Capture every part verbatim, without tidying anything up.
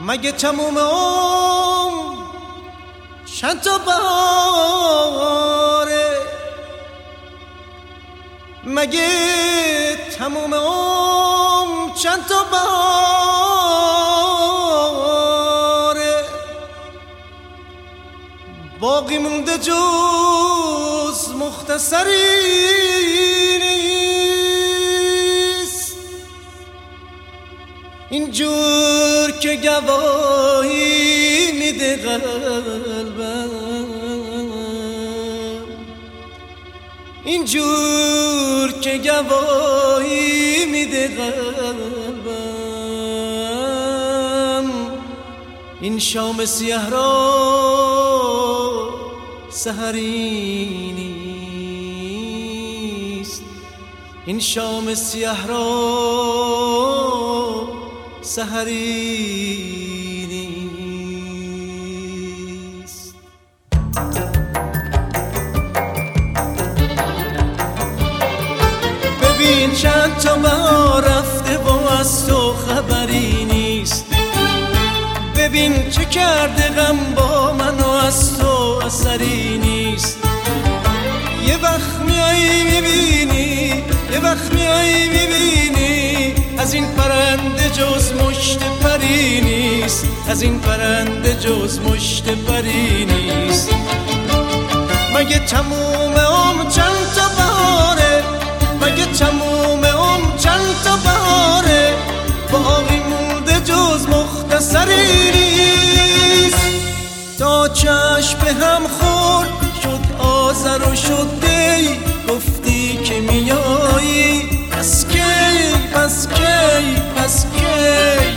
مگه تموم عمر چند تا باره، مگه تموم عمر چند تا باره، باقی مونده جز مختصری نیست، اینجور که گواهی میده قلبم، اینجور که گواهی میده قلبم. این شام سیاه را سحری نیست، این شام سیاه را سحری نیست. ببین چند تا بهار رفته و از تو خبری نیست، ببین چه کرده غم با من و از تو اثری نیست. یه وقت میایی میبینی، یه وقت میایی میبینی از این پرنده جز مشت پری نیست، از این پرنده جز مشت پری نیست. مگه تموم عمر چند تا بهاره، مگه تموم عمر چند تا بهاره، باقی مونده جز مختصری نیست. تا چشم به هم خورد شد آذر و شد دی، گفتی که میایی پس کی، پس کی، پس کی.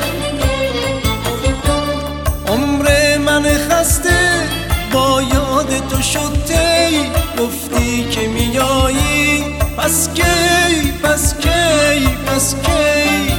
عمر من خسته با یاد تو شد تی، گفتی که میایی پس کی، پس کی، پس کی.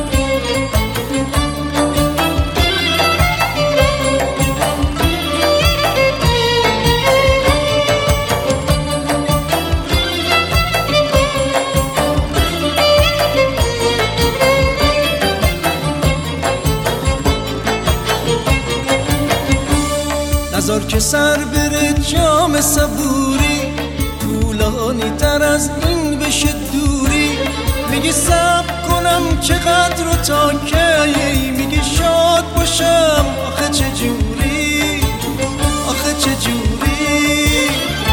نذار که سر بره جام صبوری، طولانی تر از این بشه دوری. میگی صبر کنم چقدر و تا کی، میگی شاد باشم آخه چه جوری، آخه چه جوری.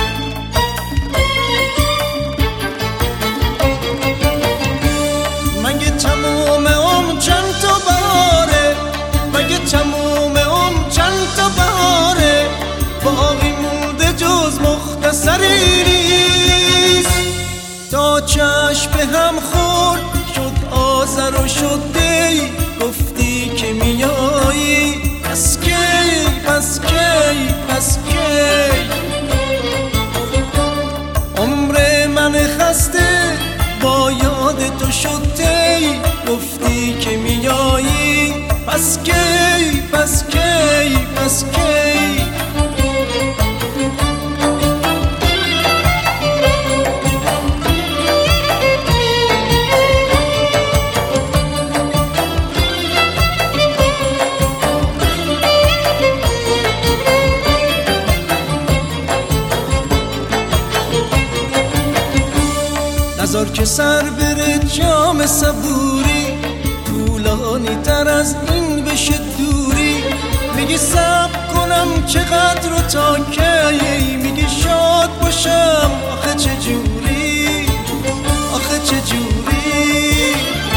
مگه تموم عمر چند تا بهاره، مگه تموم عمر چند تا بهاره، باقی مونده جز مختصری نیست. تا چشم به هم خورد شد آذر و شد دی، گفتی که میایی پس کی، پس کی، پس کی. عمر من خسته با یاد تو شد تی، گفتی که میایی پس کی، پس کی، پس کی. نذار که سر بره جام صبوری، طولانی تر از این بشه دوری. میگی صبر کنم چقدر و تا کی، میگی شاد باشم آخه چه جوری، آخه چه جوری.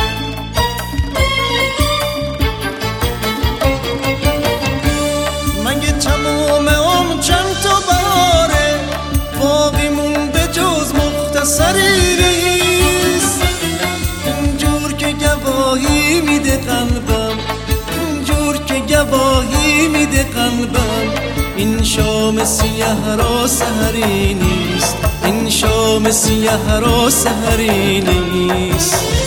مگه تموم عمر چند تا بهاره، باقی مونده جز مختصری نیست. اینجور که گواهی میده قلبم، اینجور که گواهی میده قلبم. این شام سیاه را سحری نیست، این شام سیاه را سحری نیست.